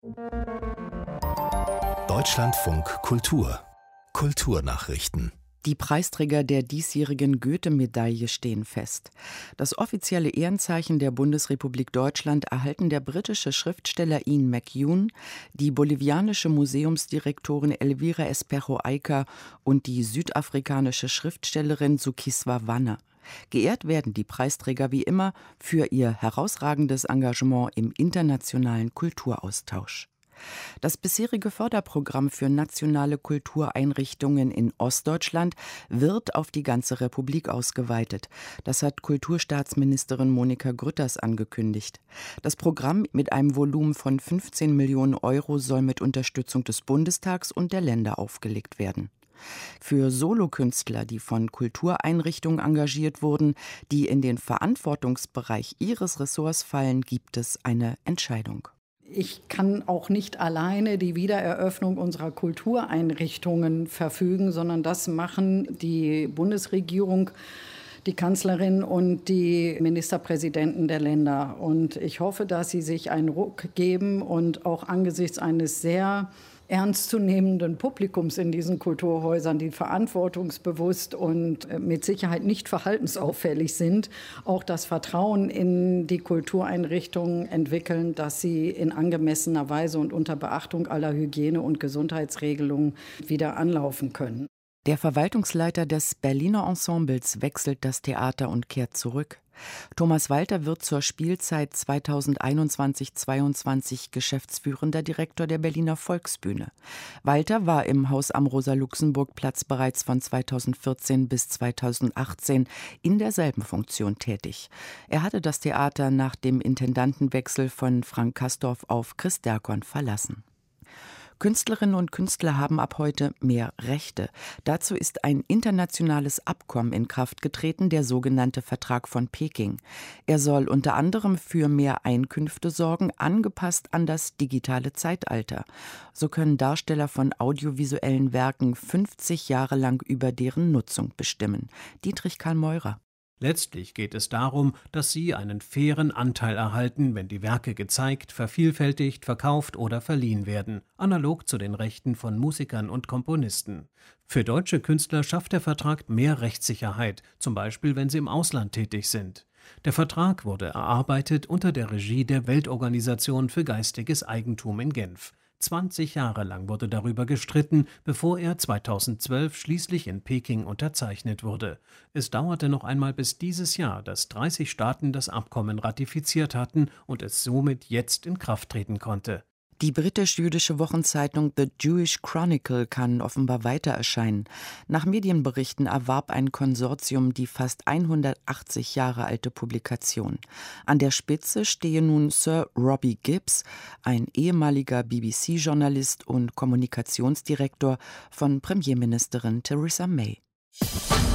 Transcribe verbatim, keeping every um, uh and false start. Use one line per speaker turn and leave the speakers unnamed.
Deutschlandfunk Kultur Kulturnachrichten.
Die Preisträger der diesjährigen Goethe-Medaille stehen fest. Das offizielle Ehrenzeichen der Bundesrepublik Deutschland erhalten der britische Schriftsteller Ian McEwan, die bolivianische Museumsdirektorin Elvira Espejo-Ayca und die südafrikanische Schriftstellerin Zukiswa Wanne. Geehrt werden die Preisträger wie immer für ihr herausragendes Engagement im internationalen Kulturaustausch. Das bisherige Förderprogramm für nationale Kultureinrichtungen in Ostdeutschland wird auf die ganze Republik ausgeweitet. Das hat Kulturstaatsministerin Monika Grütters angekündigt. Das Programm mit einem Volumen von fünfzehn Millionen Euro soll mit Unterstützung des Bundestags und der Länder aufgelegt werden. Für Solokünstler, die von Kultureinrichtungen engagiert wurden, die in den Verantwortungsbereich ihres Ressorts fallen, gibt es eine Entscheidung.
Ich kann auch nicht alleine die Wiedereröffnung unserer Kultureinrichtungen verfügen, sondern das machen die Bundesregierung, die Kanzlerin und die Ministerpräsidenten der Länder. Und ich hoffe, dass sie sich einen Ruck geben und auch angesichts eines sehr ernstzunehmenden Publikums in diesen Kulturhäusern, die verantwortungsbewusst und mit Sicherheit nicht verhaltensauffällig sind, auch das Vertrauen in die Kultureinrichtungen entwickeln, dass sie in angemessener Weise und unter Beachtung aller Hygiene- und Gesundheitsregelungen wieder anlaufen können.
Der Verwaltungsleiter des Berliner Ensembles wechselt das Theater und kehrt zurück. Thomas Walter wird zur Spielzeit zweitausendeinundzwanzig zweiundzwanzig geschäftsführender Direktor der Berliner Volksbühne. Walter war im Haus am Rosa-Luxemburg-Platz bereits von zweitausendvierzehn bis zweitausendachtzehn in derselben Funktion tätig. Er hatte das Theater nach dem Intendantenwechsel von Frank Kastorf auf Chris Derkon verlassen. Künstlerinnen und Künstler haben ab heute mehr Rechte. Dazu ist ein internationales Abkommen in Kraft getreten, der sogenannte Vertrag von Peking. Er soll unter anderem für mehr Einkünfte sorgen, angepasst an das digitale Zeitalter. So können Darsteller von audiovisuellen Werken fünfzig Jahre lang über deren Nutzung bestimmen. Dietrich Karl Meurer.
Letztlich geht es darum, dass sie einen fairen Anteil erhalten, wenn die Werke gezeigt, vervielfältigt, verkauft oder verliehen werden, analog zu den Rechten von Musikern und Komponisten. Für deutsche Künstler schafft der Vertrag mehr Rechtssicherheit, zum Beispiel wenn sie im Ausland tätig sind. Der Vertrag wurde erarbeitet unter der Regie der Weltorganisation für geistiges Eigentum in Genf. zwanzig Jahre lang wurde darüber gestritten, bevor er zweitausendzwölf schließlich in Peking unterzeichnet wurde. Es dauerte noch einmal bis dieses Jahr, dass dreißig Staaten das Abkommen ratifiziert hatten und es somit jetzt in Kraft treten konnte.
Die britisch-jüdische Wochenzeitung The Jewish Chronicle kann offenbar weiter erscheinen. Nach Medienberichten erwarb ein Konsortium die fast hundertachtzig Jahre alte Publikation. An der Spitze stehe nun Sir Robbie Gibbs, ein ehemaliger B B C-Journalist und Kommunikationsdirektor von Premierministerin Theresa May.